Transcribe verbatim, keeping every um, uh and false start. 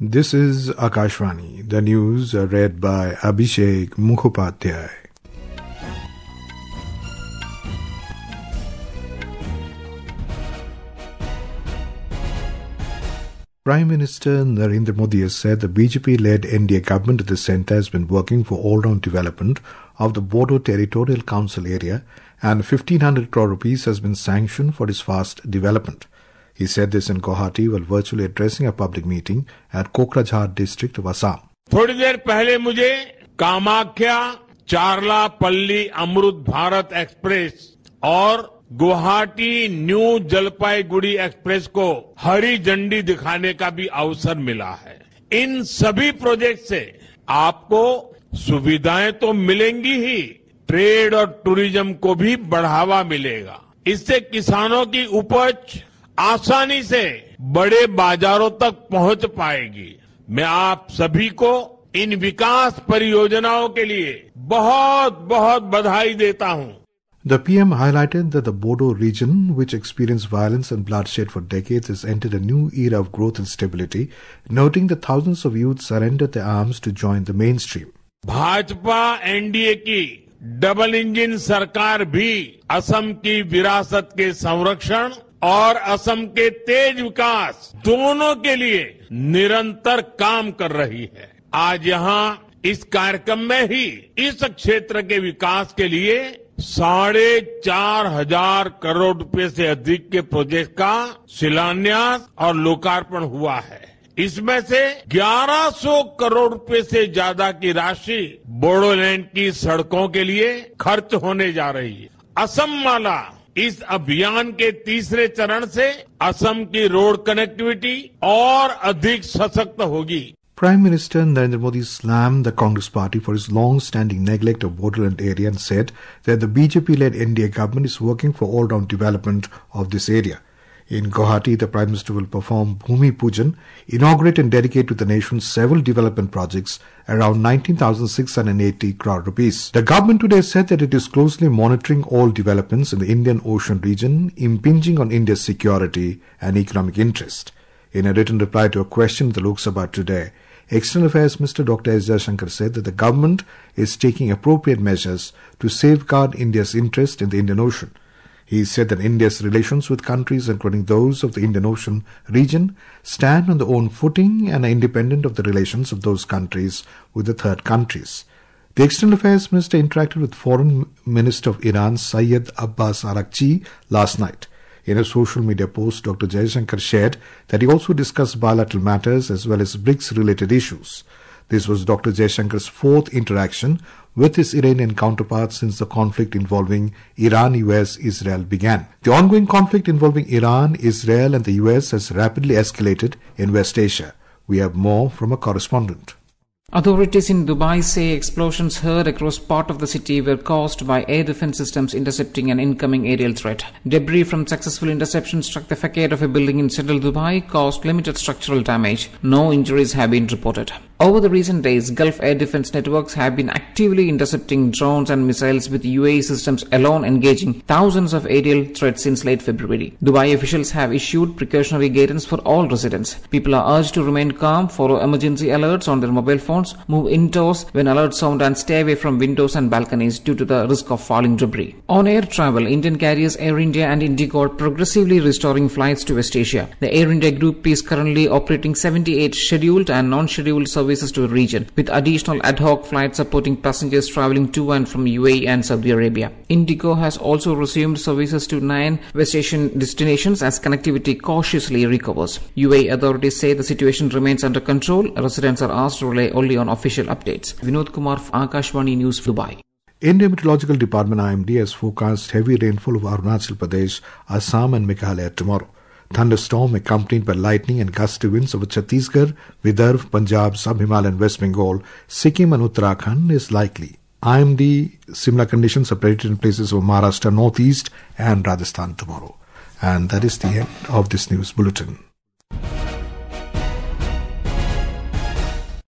This is Akashvani. The news are read by Abhishek Mukhopadhyay. Prime Minister Narendra Modi has said the B J P-led N D A government at the centre has been working for all-round development of the Bodo Territorial Council area, and fifteen hundred crore rupees has been sanctioned for its fast development. He said this in Guwahati while virtually addressing a public meeting at Kokrajhar district of Assam. थोड़ी देर पहले मुझे कामाख्या चारला पल्ली Amrit Bharat express और Guwahati new Jalpaiguri express को हरी झंडी दिखाने का भी अवसर मिला है। इन सभी प्रोजेक्ट से आपको सुविधाएं तो मिलेंगी ही, ट्रेड और टूरिज्म को भी बढ़ावा मिलेगा। इससे किसानों की उपज आसानी से बड़े बाजारों तक पहुंच पाएगी। मैं आप सभी को इन विकास परियोजनाओं के लिए बहुत बहुत बधाई देता हूं। The P M highlighted that the Bodo region, which experienced violence and bloodshed for decades, has entered a new era of growth and stability, noting that thousands of youths surrendered their arms to join the mainstream. Bhajpa N D A की double engine सरकार भी असम की विरासत के संरक्षण और असम के तेज विकास दोनों के लिए निरंतर काम कर रही है। आज यहाँ इस कार्यक्रम में ही इस क्षेत्र के विकास के लिए साढ़े चार हजार करोड़ रुपए से अधिक के प्रोजेक्ट का शिलान्यास और लोकार्पण हुआ है। इसमें से ग्यारह सौ करोड़ रुपए से ज्यादा की राशि बोडोलैंड की सड़कों के लिए खर्च होने जा रही है। असम माला इस अभियान के तीसरे चरण से असम की रोड कनेक्टिविटी और अधिक सशक्त होगी। Prime Minister Narendra Modi slammed the Congress party for its long-standing neglect of borderland area and said that the B J P-led N D A government is working for all-round development of this area. In Guwahati, the Prime Minister will perform Bhumi Pujan, inaugurate and dedicate to the nation several development projects around nineteen thousand six hundred eighty crore rupees. The government today said that it is closely monitoring all developments in the Indian Ocean region impinging on India's security and economic interest. In a written reply to a question in the Lok Sabha today, External Affairs Minister Doctor S. Jaishankar said that the government is taking appropriate measures to safeguard India's interest in the Indian Ocean. He said that India's relations with countries, including those of the Indian Ocean region, stand on their own footing and are independent of the relations of those countries with the third countries. The External Affairs Minister interacted with Foreign Minister of Iran, Syed Abbas Araghchi, last night. In a social media post, Doctor Jaishankar shared that he also discussed bilateral matters as well as BRICS-related issues. This was Doctor Jaishankar's fourth interaction with his Iranian counterpart since the conflict involving Iran, U S, Israel began. The ongoing conflict involving Iran, Israel and the U S has rapidly escalated in West Asia. We have more from a correspondent. Authorities in Dubai say explosions heard across part of the city were caused by air defense systems intercepting an incoming aerial threat. Debris from successful interception struck the facade of a building in central Dubai, caused limited structural damage. No injuries have been reported. Over the recent days, Gulf air defense networks have been actively intercepting drones and missiles, with U A E systems alone engaging thousands of aerial threats since late February. Dubai officials have issued precautionary guidance for all residents. People are urged to remain calm, follow emergency alerts on their mobile phones, move indoors when alerts sound, and stay away from windows and balconies due to the risk of falling debris. On air travel, Indian carriers Air India and Indigo are progressively restoring flights to West Asia. The Air India group is currently operating seventy-eight scheduled and non-scheduled services to the region, with additional ad hoc flights supporting passengers traveling to and from U A E and Saudi Arabia. Indigo has also resumed services to nine West Asian destinations as connectivity cautiously recovers. U A E authorities say the situation remains under control. Residents are asked to rely only on official updates. Vinod Kumar, Akashvani News, Dubai. Indian Meteorological Department I M D has forecast heavy rainfall over Arunachal Pradesh, Assam and Meghalaya tomorrow. Thunderstorm accompanied by lightning and gusty winds over Chhattisgarh, Vidarbha, Punjab, Sub-Himalayan, West Bengal, Sikkim and Uttarakhand is likely. I M D similar conditions are predicted in places of Maharashtra, Northeast and Rajasthan tomorrow. And that is the end of this news bulletin.